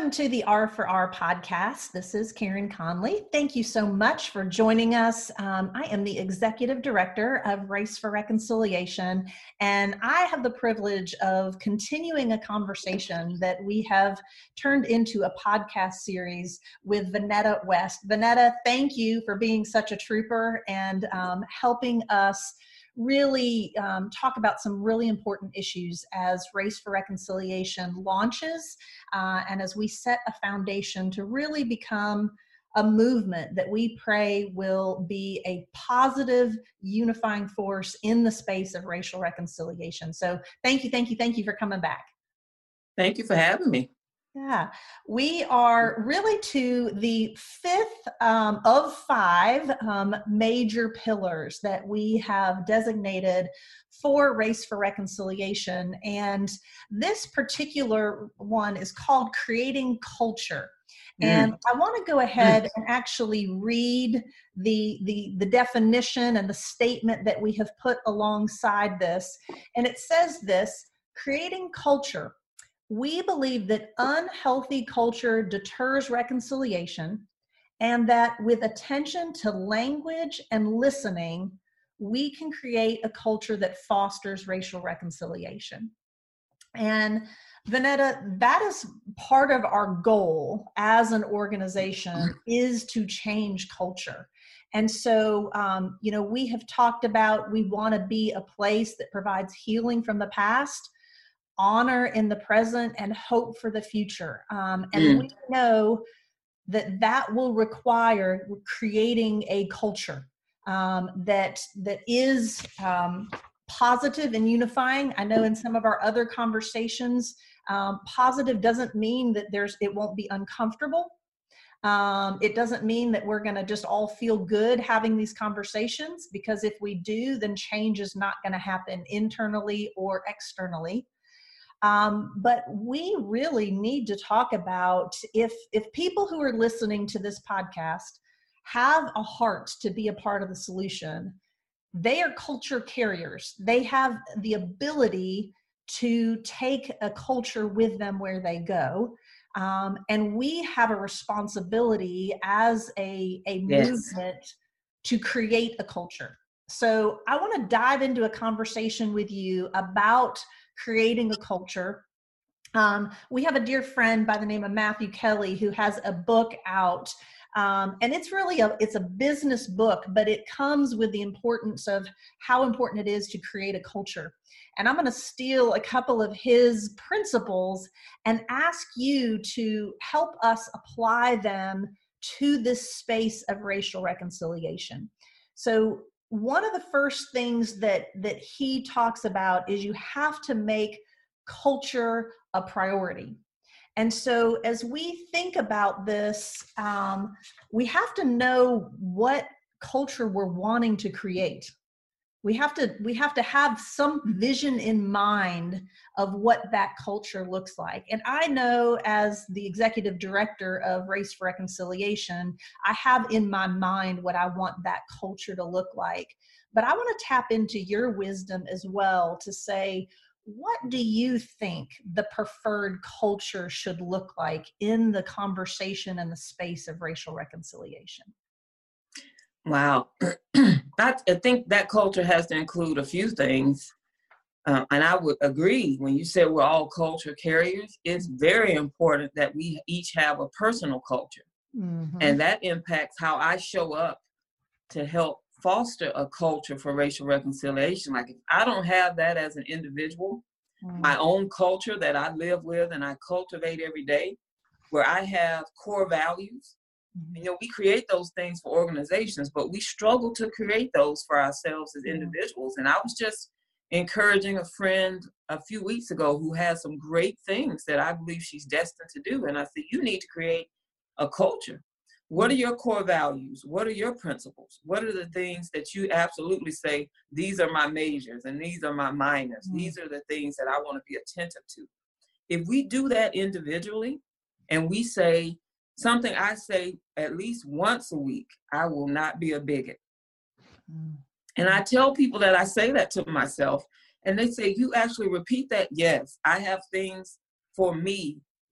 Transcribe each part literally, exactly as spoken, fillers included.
Welcome to the R for R podcast. This is Karen Conley. Thank you so much for joining us. Um, I am the Executive Director of Race for Reconciliation, and I have the privilege of continuing a conversation that we have turned into a podcast series with Vanetta West. Vanetta, thank you for being such a trooper and um, helping us really um, talk about some really important issues as Race for Reconciliation launches uh, and as we set a foundation to really become a movement that we pray will be a positive unifying force in the space of racial reconciliation. So thank you, thank you, thank you for coming back. Thank you for having me. Yeah, we are really to the fifth um, of five um, major pillars that we have designated for Race for Reconciliation. And this particular one is called Creating Culture. Mm. And I want to go ahead mm. and actually read the, the, the definition and the statement that we have put alongside this. And it says this: creating culture. We believe that unhealthy culture deters reconciliation, and that with attention to language and listening, we can create a culture that fosters racial reconciliation. And Vanetta, that is part of our goal as an organization, is to change culture. And so, um, you know, we have talked about, we want to be a place that provides healing from the past, honor in the present, and hope for the future. Um, and mm. we know that that will require creating a culture um, that that is um, positive and unifying. I know in some of our other conversations, um, positive doesn't mean that there's it won't be uncomfortable. Um, it doesn't mean that we're going to just all feel good having these conversations, because if we do, then change is not going to happen internally or externally. Um, but we really need to talk about if, if people who are listening to this podcast have a heart to be a part of the solution, they are culture carriers. They have the ability to take a culture with them where they go. Um, and we have a responsibility as a, a yes. movement to create a culture. So I want to dive into a conversation with you about creating a culture. Um, we have a dear friend by the name of Matthew Kelly who has a book out, um, and it's really a it's a business book, but it comes with the importance of how important it is to create a culture. And I'm going to steal a couple of his principles and ask you to help us apply them to this space of racial reconciliation. So one of the first things that, that he talks about is you have to make culture a priority. And so as we think about this, um, we have to know what culture we're wanting to create. We have to we have to have some vision in mind of what that culture looks like. And I know, as the executive director of Race for Reconciliation, I have in my mind what I want that culture to look like. But I want to tap into your wisdom as well to say, what do you think the preferred culture should look like in the conversation and the space of racial reconciliation? Wow. I think that culture has to include a few things. Uh, and I would agree when you said we're all culture carriers. It's very important that we each have a personal culture. Mm-hmm. And that impacts how I show up to help foster a culture for racial reconciliation. Like, if I don't have that as an individual, mm-hmm. my own culture that I live with and I cultivate every day, where I have core values. You know, we create those things for organizations, but we struggle to create those for ourselves as individuals. And I was just encouraging a friend a few weeks ago who has some great things that I believe she's destined to do. And I said, you need to create a culture. What are your core values? What are your principles? What are the things that you absolutely say, these are my majors and these are my minors. Mm-hmm. These are the things that I want to be attentive to. If we do that individually and we say, something I say at least once a week, I will not be a bigot. Mm. And I tell people that I say that to myself, and they say, you actually repeat that? Yes, I have things for me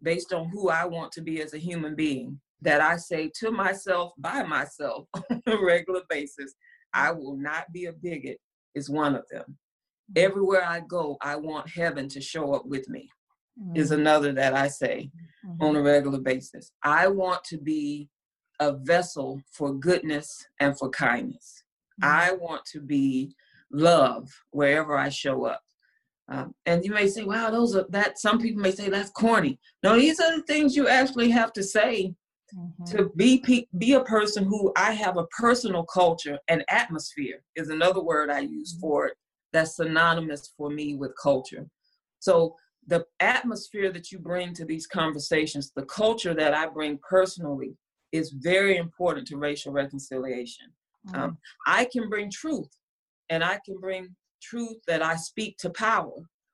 based on who I want to be as a human being, that I say to myself, by myself, on a regular basis. I will not be a bigot is one of them. Everywhere I go, I want heaven to show up with me, mm-hmm. is another that I say mm-hmm. on a regular basis. I want to be a vessel for goodness and for kindness. Mm-hmm. I want to be love wherever I show up. Um, and you may say, wow, those are that. Some people may say that's corny. No, these are the things you actually have to say mm-hmm. to be be a person who I have a personal culture. And atmosphere is another word I use for it that's synonymous for me with culture. So the atmosphere that you bring to these conversations, the culture that I bring personally, is very important to racial reconciliation. Mm-hmm. Um, I can bring truth, and I can bring truth that I speak to power,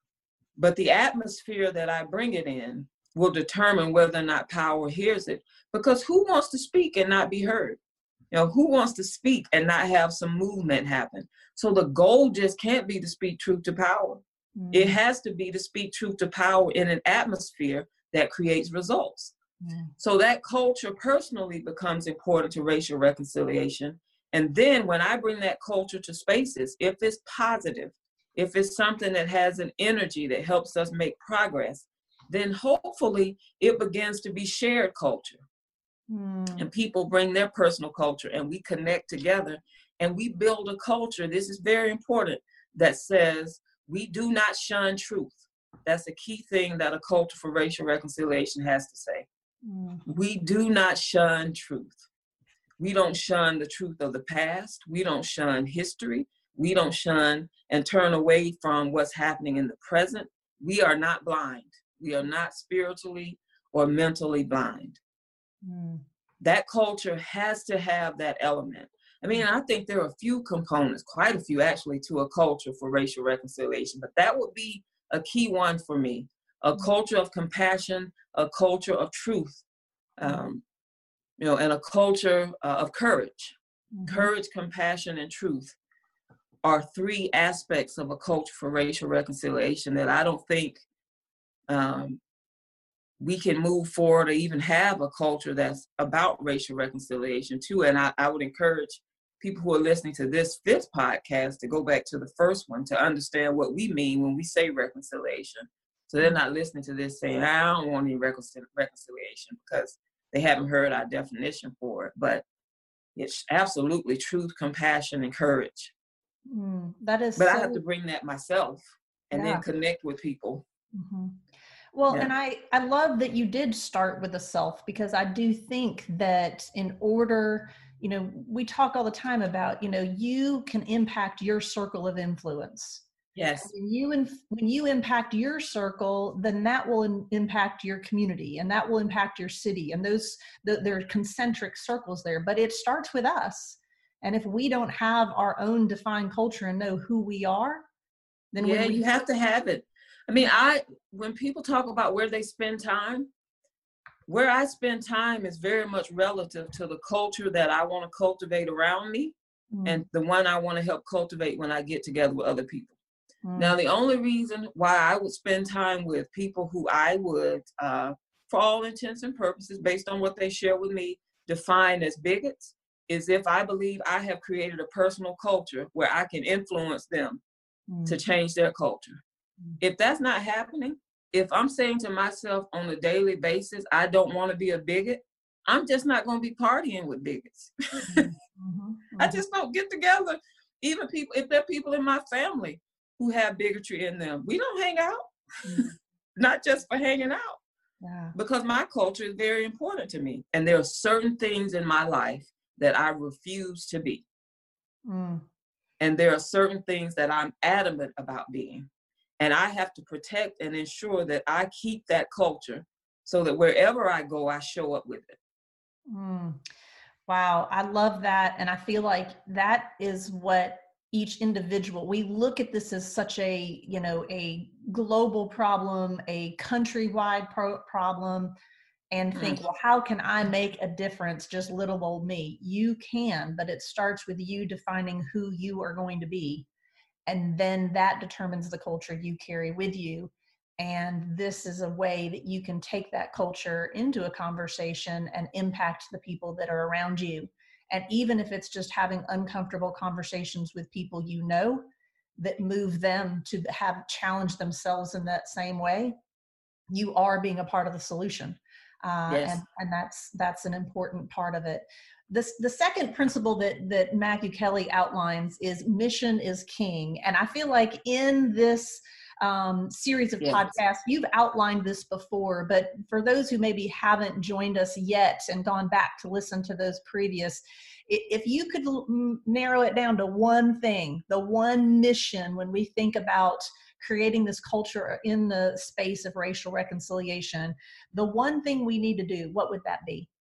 but the atmosphere that I bring it in will determine whether or not power hears it. Because who wants to speak and not be heard? You know, who wants to speak and not have some movement happen? So the goal just can't be to speak truth to power. Mm. It has to be to speak truth to power in an atmosphere that creates results. Mm. So that culture personally becomes important to racial reconciliation. And then when I bring that culture to spaces, if it's positive, if it's something that has an energy that helps us make progress, then hopefully it begins to be shared culture. Mm. And people bring their personal culture and we connect together and we build a culture, this is very important, that says we do not shun truth. That's a key thing that a culture for racial reconciliation has to say. Mm. We do not shun truth. We don't shun the truth of the past. We don't shun history. We don't shun and turn away from what's happening in the present. We are not blind. We are not spiritually or mentally blind. Mm. That culture has to have that element. I mean, I think there are a few components, quite a few actually, to a culture for racial reconciliation, but that would be a key one for me. A culture of compassion, a culture of truth, um, you know, and a culture uh, of courage. Mm-hmm. Courage, compassion, and truth are three aspects of a culture for racial reconciliation that I don't think um, we can move forward or even have a culture that's about racial reconciliation too. And I, I would encourage people who are listening to this fifth podcast to go back to the first one to understand what we mean when we say reconciliation. So they're not listening to this saying, I don't want any reconcil- reconciliation because they haven't heard our definition for it. But it's absolutely truth, compassion, and courage. Mm, that is But so... I have to bring that myself and yeah. then connect with people. Mm-hmm. Well, yeah. and I, I love that you did start with the self, because I do think that in order, you know, we talk all the time about, you know, you can impact your circle of influence. Yes. When you, in, when you impact your circle, then that will in, impact your community, and that will impact your city, and those, the, there are concentric circles there, but it starts with us. And if we don't have our own defined culture and know who we are, then yeah, we, you have to have it. I mean, I, when people talk about where they spend time, where I spend time is very much relative to the culture that I want to cultivate around me mm. and the one I want to help cultivate when I get together with other people. Mm. Now, the only reason why I would spend time with people who I would, uh, for all intents and purposes, based on what they share with me, define as bigots, is if I believe I have created a personal culture where I can influence them mm. to change their culture. If that's not happening, if I'm saying to myself on a daily basis, I don't want to be a bigot, I'm just not going to be partying with bigots. Mm-hmm. Mm-hmm. I just don't get together. Even people, if there are people in my family who have bigotry in them, we don't hang out, mm-hmm. not just for hanging out, yeah. because my culture is very important to me. And there are certain things in my life that I refuse to be. Mm. And there are certain things that I'm adamant about being. And I have to protect and ensure that I keep that culture so that wherever I go, I show up with it. Mm. Wow. I love that. And I feel like that is what each individual, we look at this as such a, you know, a global problem, a countrywide pro- problem, and think, mm. well, how can I make a difference? Just little old me. You can, but it starts with you defining who you are going to be. And then that determines the culture you carry with you. And this is a way that you can take that culture into a conversation and impact the people that are around you. And even if it's just having uncomfortable conversations with people you know that move them to have challenged themselves in that same way, you are being a part of the solution. Uh, Yes. and, and that's that's an important part of it. This, the second principle that, that Matthew Kelly outlines is mission is king. And I feel like in this um, series of Yes. podcasts, you've outlined this before, but for those who maybe haven't joined us yet and gone back to listen to those previous, if you could narrow it down to one thing, the one mission when we think about creating this culture in the space of racial reconciliation, the one thing we need to do, what would that be?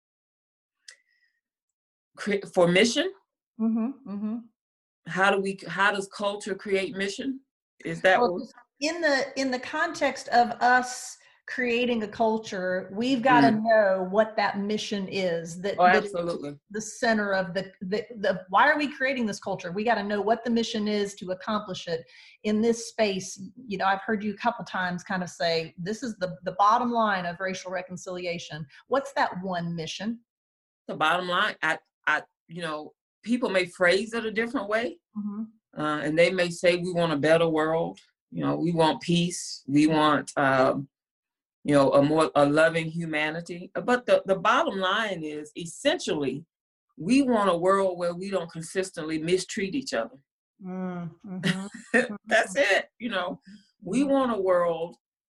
For mission? Mm-hmm, mm-hmm. How do we, how does culture create mission? Is that well, what? In the, in the context of us creating a culture, we've got to Mm. know what that mission is. That, Oh, that absolutely. the center of the, the, the, why are we creating this culture? We got to know what the mission is to accomplish it in this space. You know, I've heard you a couple times kind of say, this is the, the bottom line of racial reconciliation. What's that one mission? The bottom line, I, I, you know, people may phrase it a different way. Mm-hmm. Uh, and they may say, we want a better world. You know, we want peace. We want, um, you know, a more, a loving humanity. But the, the bottom line is essentially, we want a world where we don't consistently mistreat each other. Mm-hmm. That's it. You know, we want a world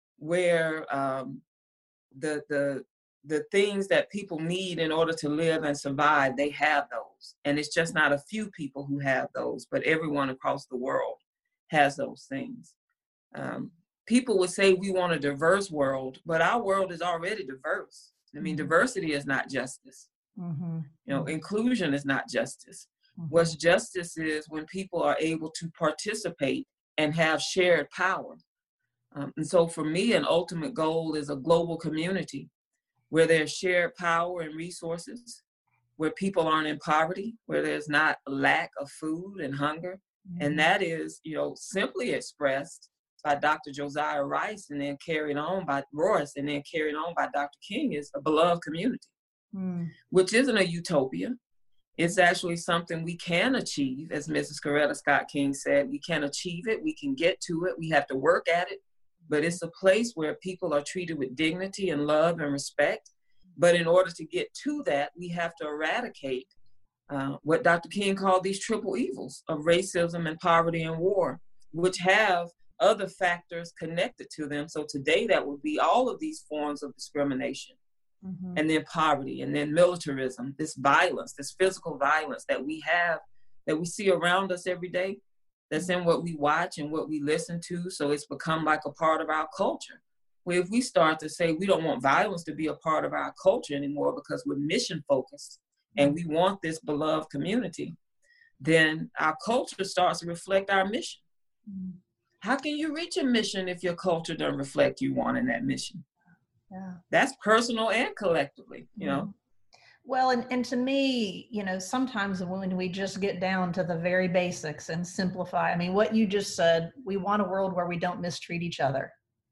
where um, the, the, the things that people need in order to live and survive, they have those. And it's just not a few people who have those, but everyone across the world has those things. Um, people would say we want a diverse world, but our world is already diverse. I mean, mm-hmm. diversity is not justice. Mm-hmm. You know, mm-hmm. inclusion is not justice. Mm-hmm. What's justice is when people are able to participate and have shared power. Um, and so for me, an ultimate goal is a global community where there's shared power and resources, where people aren't in poverty, where there's not a lack of food and hunger. Mm-hmm. And that is, you know, simply expressed by Doctor Josiah Rice and then carried on by Royce and then carried on by Doctor King is a beloved community, mm. which isn't a utopia. It's actually something we can achieve. As Missus Coretta Scott King said, we can achieve it. We can get to it. We have to work at it. But it's a place where people are treated with dignity and love and respect. But in order to get to that, we have to eradicate uh, what Doctor King called these triple evils of racism and poverty and war, which have other factors connected to them. So today that would be all of these forms of discrimination, mm-hmm. and then poverty, and then militarism, this violence, this physical violence that we have, that we see around us every day. That's in what we watch and what we listen to. So it's become like a part of our culture. Where if we start to say we don't want violence to be a part of our culture anymore because we're mission focused and we want this beloved community, then our culture starts to reflect our mission. Mm-hmm. How can you reach a mission if your culture doesn't reflect you wanting that mission? Yeah. That's personal and collectively, you know. Well, and, and to me, you know, sometimes when we just get down to the very basics and simplify, I mean, what you just said, we want a world where we don't mistreat each other.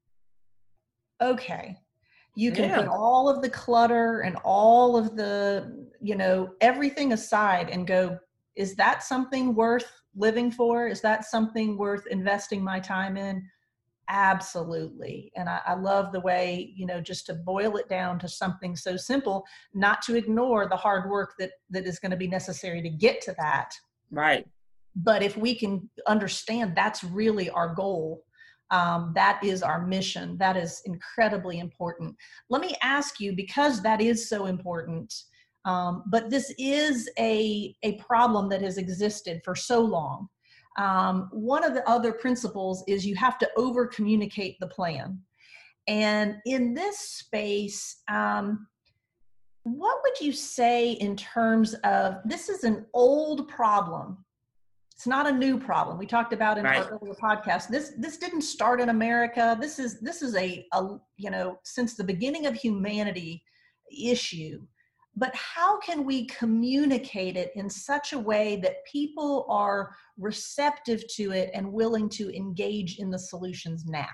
Okay. You can yeah. put all of the clutter and all of the, you know, everything aside and go, is that something worth living for? Is that something worth investing my time in? Absolutely. And I, I love the way, you know, just to boil it down to something so simple, not to ignore the hard work that, that is going to be necessary to get to that. Right. But if we can understand that's really our goal, um, that is our mission, that is incredibly important. Let me ask you, because that is so important, um, but this is a, a problem that has existed for so long. Um, one of the other principles is you have to over communicate the plan. And in this space, um, what would you say in terms of, this is an old problem. It's not a new problem. We talked about in right. our earlier podcast, this, this didn't start in America. This is, this is a, a, you know, since the beginning of humanity issue. But how can we communicate it in such a way that people are receptive to it and willing to engage in the solutions now?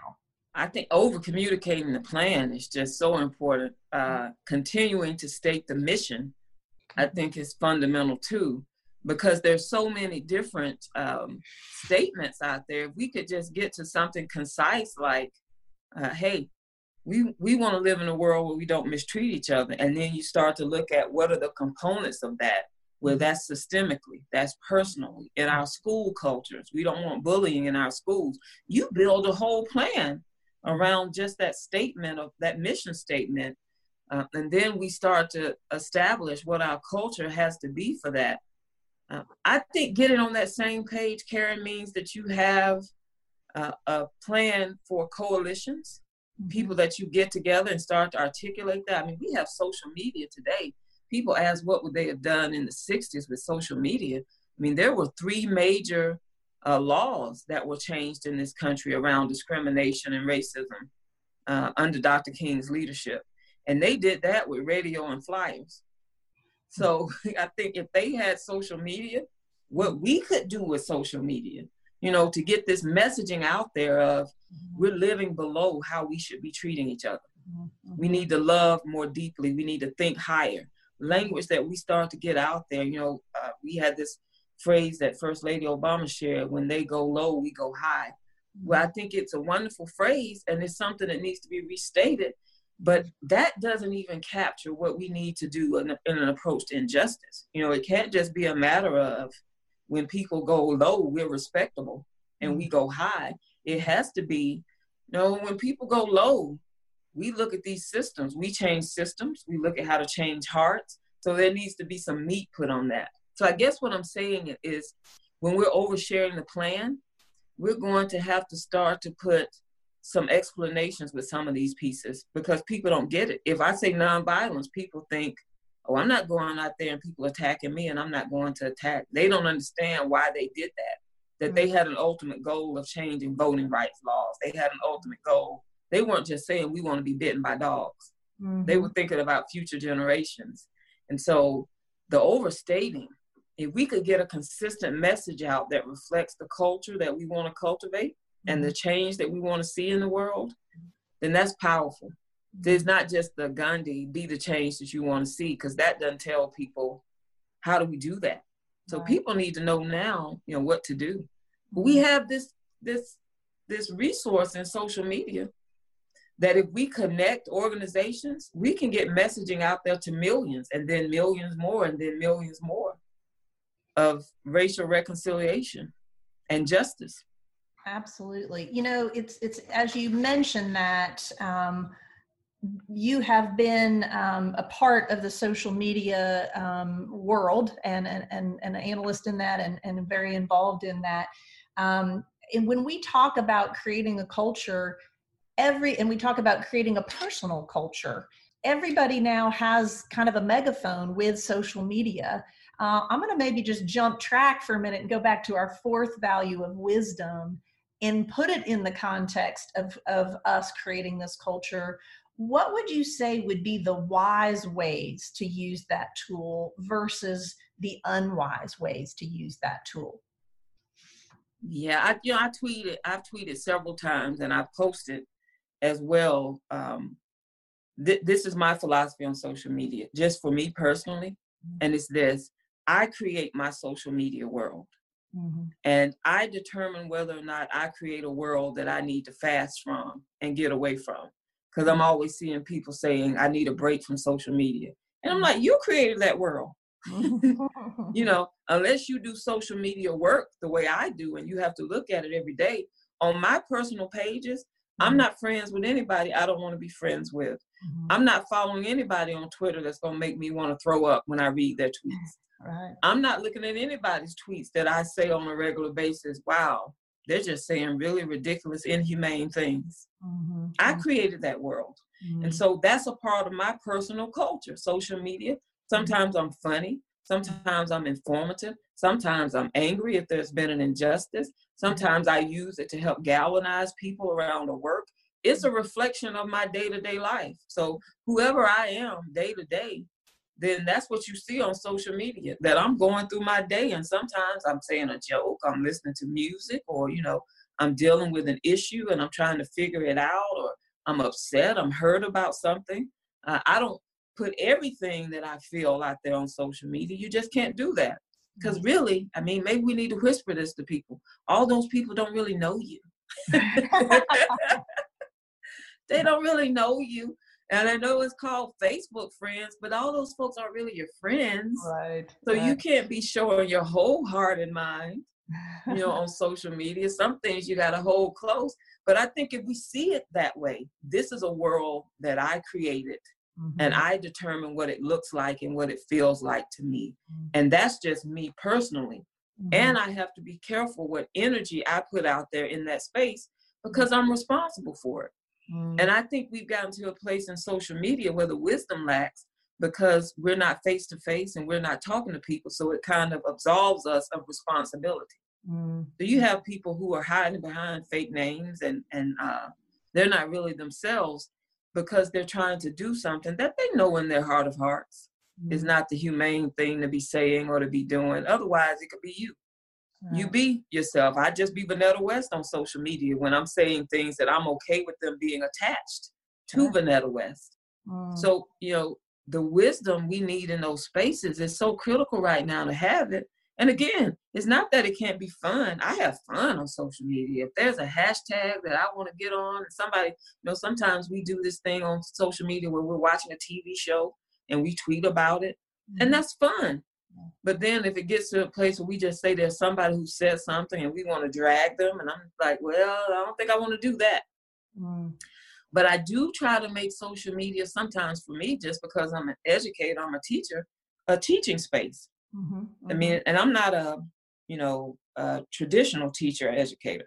I think over communicating the plan is just so important. Uh, continuing to state the mission, I think, is fundamental too, because there's so many different um, statements out there. If we could just get to something concise like, uh, hey, we, we want to live in a world where we don't mistreat each other. And then you start to look at what are the components of that, where that's systemically, that's personally, in our school cultures. We don't want bullying in our schools. You build a whole plan around just that statement of that mission statement. Uh, and then we start to establish what our culture has to be for that. Uh, I think getting on that same page, Karen, means that you have uh, a plan for coalitions, mm-hmm. people that you get together and start to articulate that. I mean, we have social media today. People ask what would they have done in the sixties with social media. I mean, there were three major uh, laws that were changed in this country around discrimination and racism uh, under Doctor King's leadership. And they did that with radio and flyers. So I think if they had social media, what we could do with social media, you know, to get this messaging out there of we're living below how we should be treating each other. We need to love more deeply. We need to think higher. Language that we start to get out there. You know, uh, we had this phrase that First Lady Obama shared, when they go low, we go high. Well, I think it's a wonderful phrase, and it's something that needs to be restated, but that doesn't even capture what we need to do in, a, in an approach to injustice. You know, it can't just be a matter of when people go low, we're respectable, and we go high. It has to be, you know, when people go low, we look at these systems, we change systems, we look at how to change hearts. So there needs to be some meat put on that. So I guess what I'm saying is when we're oversharing the plan, we're going to have to start to put some explanations with some of these pieces because people don't get it. If I say nonviolence, people think, oh, I'm not going out there and people attacking me and I'm not going to attack. They don't understand why they did that, that they had an ultimate goal of changing voting rights laws. They had an ultimate goal. They weren't just saying we want to be bitten by dogs. Mm-hmm. They were thinking about future generations. And so the overstating, if we could get a consistent message out that reflects the culture that we want to cultivate mm-hmm. and the change that we want to see in the world, then that's powerful. Mm-hmm. There's not just the Gandhi, be the change that you want to see, because that doesn't tell people how do we do that. So right. people need to know now, you know, what to do. Mm-hmm. We have this, this, this resource in social media that if we connect organizations, we can get messaging out there to millions and then millions more and then millions more of racial reconciliation and justice. Absolutely. You know, it's, it's as you mentioned that um, you have been um, a part of the social media um, world and, and, and an analyst in that and, and very involved in that. Um, and when we talk about creating a culture, Every, and we talk about creating a personal culture. Everybody now has kind of a megaphone with social media. Uh, I'm going to maybe just jump track for a minute and go back to our fourth value of wisdom and put it in the context of, of us creating this culture. What would you say would be the wise ways to use that tool versus the unwise ways to use that tool? Yeah, I, you know, I tweeted, I've tweeted several times and I've posted as well. Um, th- this is my philosophy on social media, just for me personally. And it's this, I create my social media world. Mm-hmm. And I determine whether or not I create a world that I need to fast from and get away from. Because I'm always seeing people saying, I need a break from social media. And I'm like, you created that world. You know, unless you do social media work the way I do, and you have to look at it every day. On my personal pages, I'm not friends with anybody I don't want to be friends with. Mm-hmm. I'm not following anybody on Twitter that's going to make me want to throw up when I read their tweets. Right. I'm not looking at anybody's tweets that I say on a regular basis, wow, they're just saying really ridiculous, inhumane things. Mm-hmm. I created that world. Mm-hmm. And so that's a part of my personal culture, social media. Sometimes I'm funny. Sometimes I'm informative. Sometimes I'm angry if there's been an injustice. Sometimes I use it to help galvanize people around the work. It's a reflection of my day-to-day life. So whoever I am day to day, then that's what you see on social media, that I'm going through my day. And sometimes I'm saying a joke, I'm listening to music, or, you know, I'm dealing with an issue and I'm trying to figure it out, or I'm upset, I'm hurt about something. Uh, I don't put everything that I feel out there on social media. You just can't do that. Because really, I mean, maybe we need to whisper this to people. All those people don't really know you. They don't really know you. And I know it's called Facebook friends, but all those folks aren't really your friends. Right. So right. you can't be showing your whole heart and mind, you know, on social media. Some things you got to hold close. But I think if we see it that way, this is a world that I created, mm-hmm. and I determine what it looks like and what it feels like to me. Mm-hmm. And that's just me personally. Mm-hmm. And I have to be careful what energy I put out there in that space, because I'm responsible for it. Mm. And I think we've gotten to a place in social media where the wisdom lacks, because we're not face to face and we're not talking to people. So it kind of absolves us of responsibility. Mm. So you have people who are hiding behind fake names, and, and uh, they're not really themselves, because they're trying to do something that they know in their heart of hearts mm. is not the humane thing to be saying or to be doing. Otherwise, it could be you. Right. You be yourself. I just be Vonetta West on social media when I'm saying things that I'm okay with them being attached to right. Vonetta West. Mm. So, you know, the wisdom we need in those spaces is so critical right now to have it. And again, it's not that it can't be fun. I have fun on social media. If there's a hashtag that I want to get on, and somebody, you know, sometimes we do this thing on social media where we're watching a T V show and we tweet about it, mm. and that's fun. But then if it gets to a place where we just say there's somebody who said something and we want to drag them, and I'm like, well, I don't think I want to do that. Mm. But I do try to make social media sometimes, for me, just because I'm an educator, I'm a teacher, a teaching space. Mm-hmm, mm-hmm. I mean, and I'm not a, you know, a traditional teacher or educator.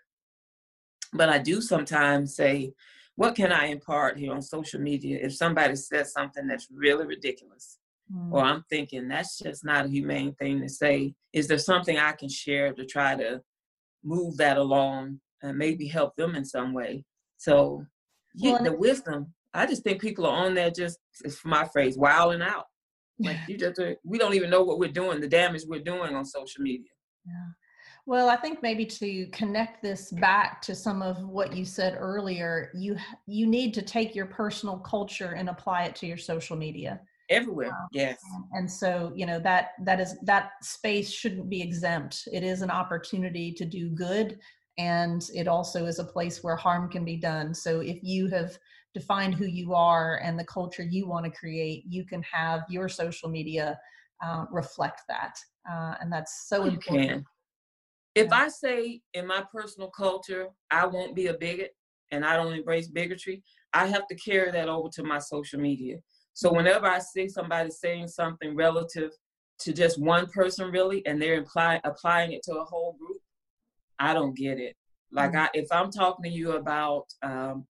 But I do sometimes say, what can I impart here on social media if somebody says something that's really ridiculous? Mm. Or I'm thinking that's just not a humane thing to say. Is there something I can share to try to move that along and maybe help them in some way? So yeah, well, the wisdom, I just think people are on there just, it's my phrase, wilding out. Like you just, we don't even know what we're doing, the damage we're doing on social media. Yeah. Well, I think maybe to connect this back to some of what you said earlier, you you need to take your personal culture and apply it to your social media. Everywhere, um, yes. And so, you know, that that is that space shouldn't be exempt. It is an opportunity to do good, and it also is a place where harm can be done. So if you have defined who you are and the culture you want to create, you can have your social media uh, reflect that. Uh, and that's so you important. Can. If yeah. I say in my personal culture, I won't be a bigot and I don't embrace bigotry, I have to carry that over to my social media. So whenever I see somebody saying something relative to just one person really, and they're imply, applying it to a whole group, I don't get it. Like mm-hmm. I, if I'm talking to you about um,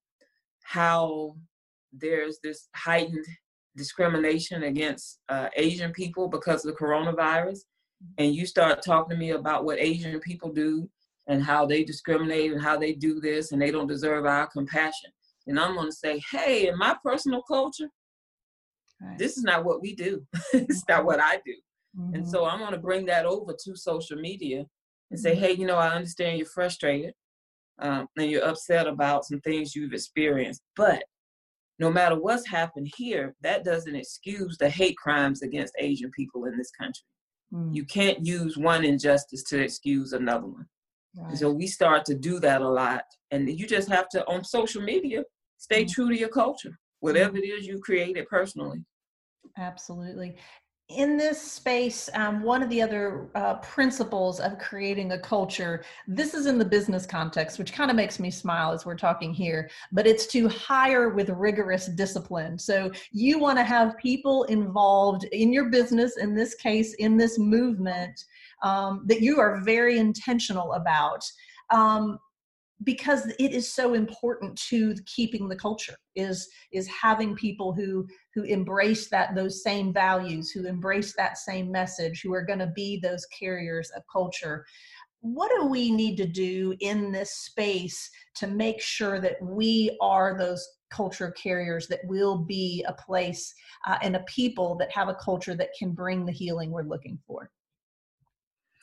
how there's this heightened discrimination against uh, Asian people because of the coronavirus, and you start talking to me about what Asian people do and how they discriminate and how they do this and they don't deserve our compassion, and I'm going to say, hey, in my personal culture, right. this is not what we do. It's mm-hmm. not what I do. Mm-hmm. And so I'm going to bring that over to social media and say, hey, you know, I understand you're frustrated um, and you're upset about some things you've experienced, but no matter what's happened here, that doesn't excuse the hate crimes against Asian people in this country. Mm. You can't use one injustice to excuse another one. Right. And so we start to do that a lot. And you just have to, on social media, stay mm. true to your culture, whatever mm. it is you created personally. Absolutely. In this space, um, one of the other uh, principles of creating a culture, this is in the business context, which kind of makes me smile as we're talking here, but it's to hire with rigorous discipline. So you want to have people involved in your business, in this case, in this movement, um, that you are very intentional about. Um, because it is so important to keeping the culture, is is having people who who embrace that those same values, who embrace that same message, who are going to be those carriers of culture. What do we need to do in this space to make sure that we are those culture carriers, that will be a place uh, and a people that have a culture that can bring the healing we're looking for?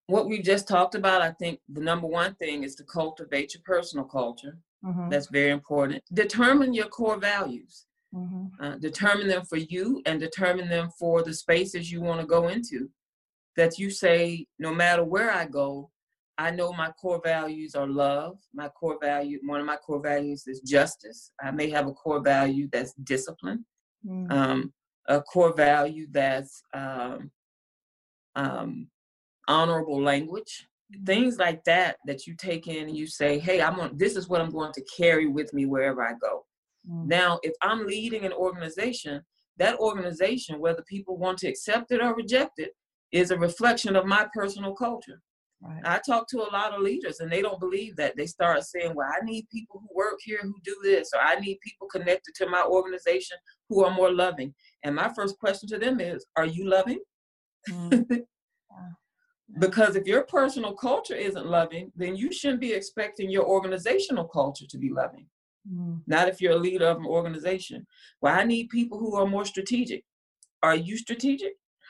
what we just talked about, I think the number one thing is to cultivate your personal culture. Mm-hmm. That's very important. Determine your core values. Mm-hmm. Uh, determine them for you and determine them for the spaces you want to go into. That you say, no matter where I go, I know my core values are love. My core value, one of my core values is justice. I may have a core value that's discipline. Mm-hmm. Um, a core value that's um, um, honorable language, mm-hmm. things like that, that you take in and you say, hey, I'm on, this is what I'm going to carry with me wherever I go. Mm-hmm. Now, if I'm leading an organization, that organization, whether people want to accept it or reject it, is a reflection of my personal culture. Right. I talk to a lot of leaders and they don't believe that. They start saying, well, I need people who work here who do this, or I need people connected to my organization who are more loving. And my first question to them is, are you loving? Mm-hmm. Yeah. Because if your personal culture isn't loving, then you shouldn't be expecting your organizational culture to be loving. Mm. Not if you're a leader of an organization. Well, I need people who are more strategic. Are you strategic?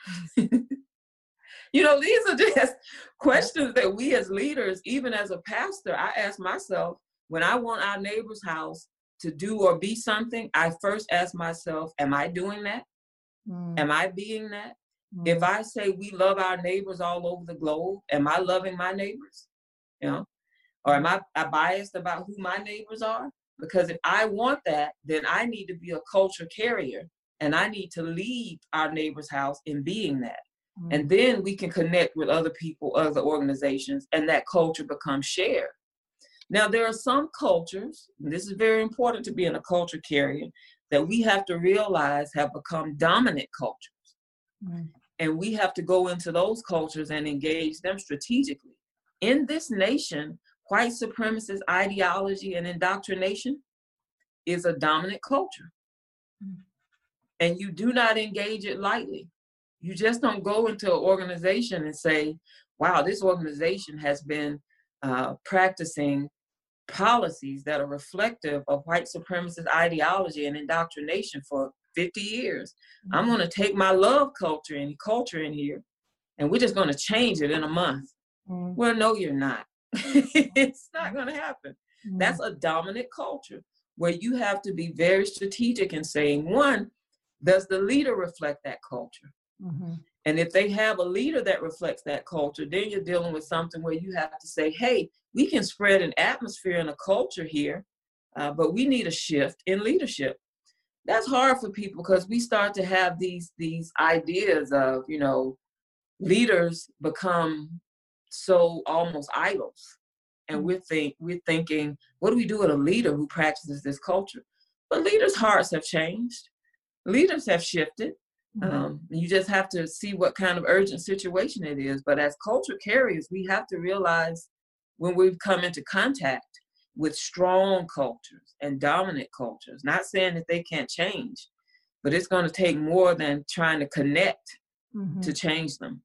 You know, these are just questions that we as leaders, even as a pastor, I ask myself, when I want our neighbor's house to do or be something, I first ask myself, am I doing that? Mm. Am I being that? Mm. If I say we love our neighbors all over the globe, am I loving my neighbors? You know, or am I, I biased about who my neighbors are? Because if I want that, then I need to be a culture carrier and I need to lead our neighbor's house in being that. Mm. And then we can connect with other people, other organizations, and that culture becomes shared. Now, there are some cultures, and this is very important to be in a culture carrier, that we have to realize have become dominant cultures. Mm. And we have to go into those cultures and engage them strategically. In this nation, white supremacist ideology and indoctrination is a dominant culture. Mm. And you do not engage it lightly. You just don't go into an organization and say, wow, this organization has been uh, practicing policies that are reflective of white supremacist ideology and indoctrination for fifty years. Mm-hmm. I'm going to take my love culture and culture in here, and we're just going to change it in a month. Mm-hmm. Well, no, you're not. It's not going to happen. Mm-hmm. That's a dominant culture where you have to be very strategic in saying, one, does the leader reflect that culture? Mm-hmm. And if they have a leader that reflects that culture, then you're dealing with something where you have to say, hey, we can spread an atmosphere and a culture here, uh, but we need a shift in leadership. That's hard for people because we start to have these, these ideas of, you know, leaders become so almost idols. And we're, think, we're thinking, what do we do with a leader who practices this culture? But leaders' hearts have changed. Leaders have shifted. Um, you just have to see what kind of urgent situation it is. But as culture carriers, we have to realize when we've come into contact with strong cultures and dominant cultures, not saying that they can't change, but it's going to take more than trying to connect mm-hmm. to change them.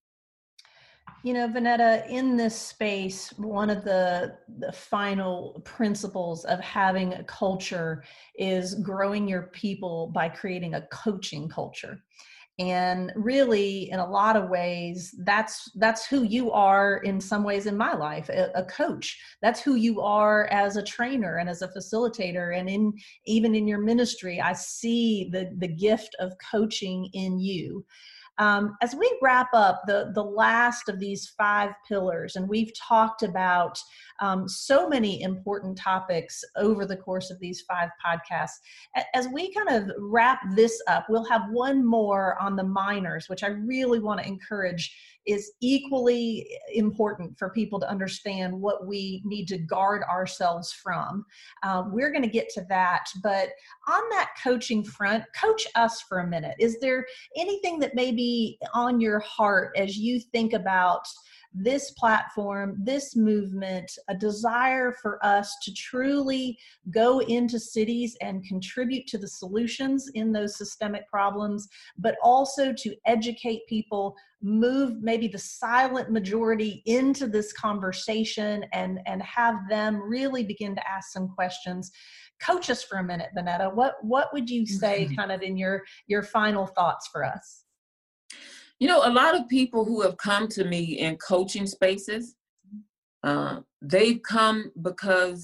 You know, Vonetta, in this space, one of the, the final principles of having a culture is growing your people by creating a coaching culture. And really, in a lot of ways, that's that's who you are in some ways in my life, a, a coach. That's who you are as a trainer and as a facilitator. And in even in your ministry, I see the, the gift of coaching in you. Um, as we wrap up the, the last of these five pillars, and we've talked about um, so many important topics over the course of these five podcasts, as we kind of wrap this up, we'll have one more on the minors, which I really want to encourage is equally important for people to understand what we need to guard ourselves from. Um, we're going to get to that, but on that coaching front, coach us for a minute. Is there anything that may be on your heart as you think about this platform, this movement, a desire for us to truly go into cities and contribute to the solutions in those systemic problems, but also to educate people, move maybe the silent majority into this conversation and, and have them really begin to ask some questions? Coach us for a minute, Vonetta. What, what would you say kind of in your, your final thoughts for us? You know, a lot of people who have come to me in coaching spaces, uh, they've come because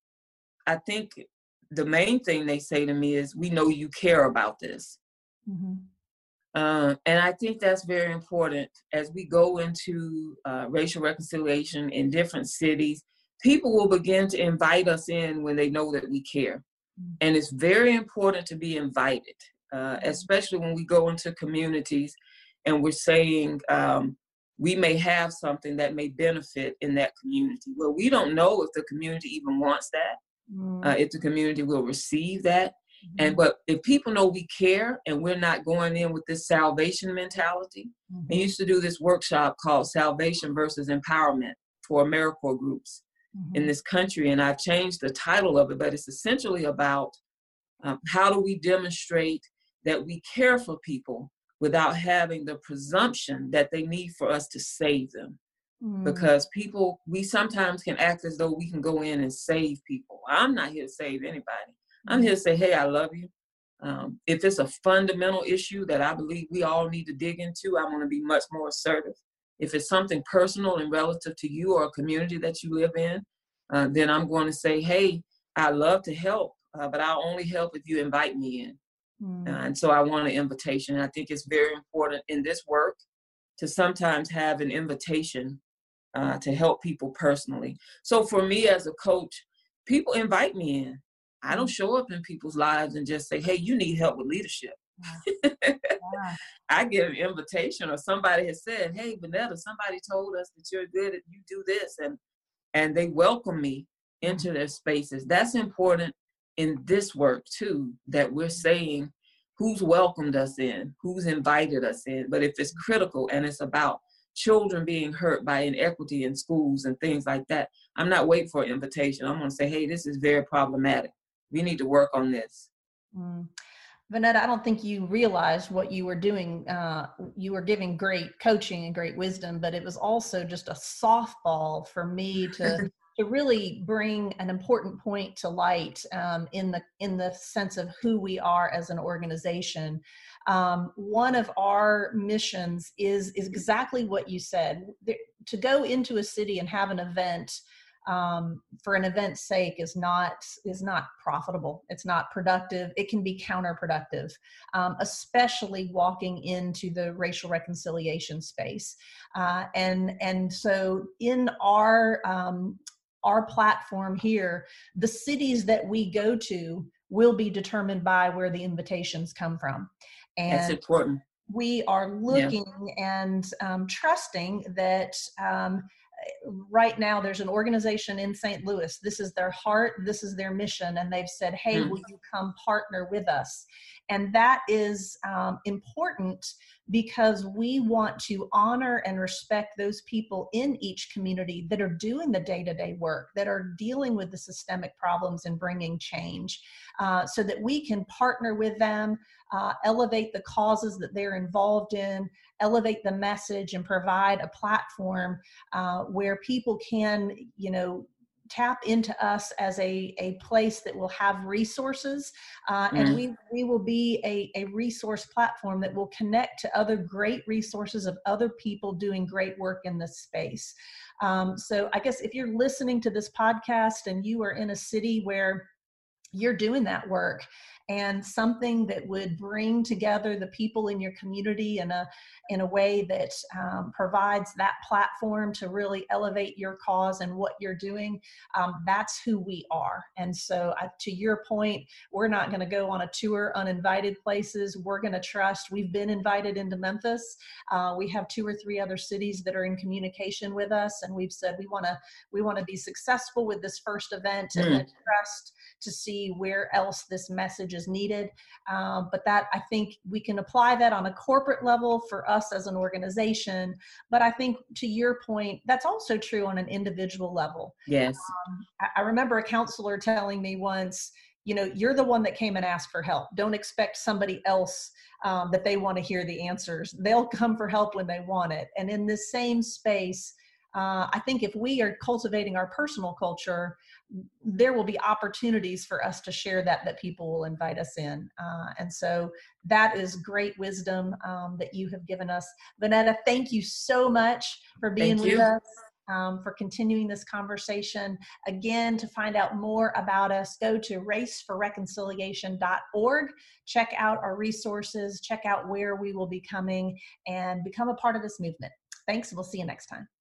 I think the main thing they say to me is, we know you care about this. Mm-hmm. Uh, and I think that's very important as we go into uh, racial reconciliation in different cities. People will begin to invite us in when they know that we care. Mm-hmm. And it's very important to be invited, uh, mm-hmm. especially when we go into communities and we're saying um, we may have something that may benefit in that community. Well, we don't know if the community even wants that, mm-hmm. uh, if the community will receive that. And but if people know we care and we're not going in with this salvation mentality, mm-hmm. I used to do this workshop called Salvation versus Empowerment for AmeriCorps groups mm-hmm. in this country. And I've changed the title of it, but it's essentially about um, how do we demonstrate that we care for people without having the presumption that they need for us to save them. Mm. Because people, we sometimes can act as though we can go in and save people. I'm not here to save anybody. I'm here to say, hey, I love you. Um, if it's a fundamental issue that I believe we all need to dig into, I want to be much more assertive. If it's something personal and relative to you or a community that you live in, uh, then I'm going to say, hey, I love to help, uh, but I'll only help if you invite me in. Mm. Uh, and so I want an invitation. And I think it's very important in this work to sometimes have an invitation uh, to help people personally. So for me as a coach, people invite me in. I don't show up in people's lives and just say, hey, you need help with leadership. Yeah. Yeah. I get an invitation, or somebody has said, hey, Vanetta, somebody told us that you're good at, you do this. And, and they welcome me into mm-hmm. their spaces. That's important in this work too, that we're saying who's welcomed us in, who's invited us in. But if it's critical and it's about children being hurt by inequity in schools and things like that, I'm not waiting for an invitation. I'm going to say, hey, this is very problematic. We need to work on this. Mm. Vanetta, I don't think you realized what you were doing. Uh, you were giving great coaching and great wisdom, but it was also just a softball for me to to really bring an important point to light um, in the in the sense of who we are as an organization. Um, one of our missions is is exactly what you said. There, to go into a city and have an event um, for an event's sake is not is not profitable. It's not productive. It can be counterproductive, um, especially walking into the racial reconciliation space. Uh, and and so in our um, our platform here, the cities that we go to will be determined by where the invitations come from. And that's important. We are looking yeah. and um, trusting that um, right now there's an organization in Saint Louis. This is their heart. This is their mission. And they've said, hey, mm. will you come partner with us? And that is um, important because we want to honor and respect those people in each community that are doing the day-to-day work, that are dealing with the systemic problems and bringing change, uh, so that we can partner with them, uh, elevate the causes that they're involved in, elevate the message, and provide a platform uh, where people can, you know, tap into us as a, a place that will have resources, uh, mm. and we, we will be a, a resource platform that will connect to other great resources of other people doing great work in this space. Um, so I guess if you're listening to this podcast and you are in a city where you're doing that work, and something that would bring together the people in your community in a in a way that um, provides that platform to really elevate your cause and what you're doing, um, that's who we are. And so uh, to your point, we're not going to go on a tour uninvited places. We're going to trust. We've been invited into Memphis. Uh, we have two or three other cities that are in communication with us, and we've said we want to we want to be successful with this first event mm. and then trust to see where else this message is needed. Um, but that, I think we can apply that on a corporate level for us as an organization. But I think to your point, that's also true on an individual level. Yes. Um, I, I remember a counselor telling me once, you know, you're the one that came and asked for help. Don't expect somebody else um, that they want to hear the answers. They'll come for help when they want it. And in this same space, uh, I think if we are cultivating our personal culture, there will be opportunities for us to share that, that people will invite us in. Uh, and so that is great wisdom um, that you have given us. Vonetta, thank you so much for being Thank with you. us, um, for continuing this conversation. Again, to find out more about us, go to race for reconciliation dot org. Check out our resources, check out where we will be coming, and become a part of this movement. Thanks, and we'll see you next time.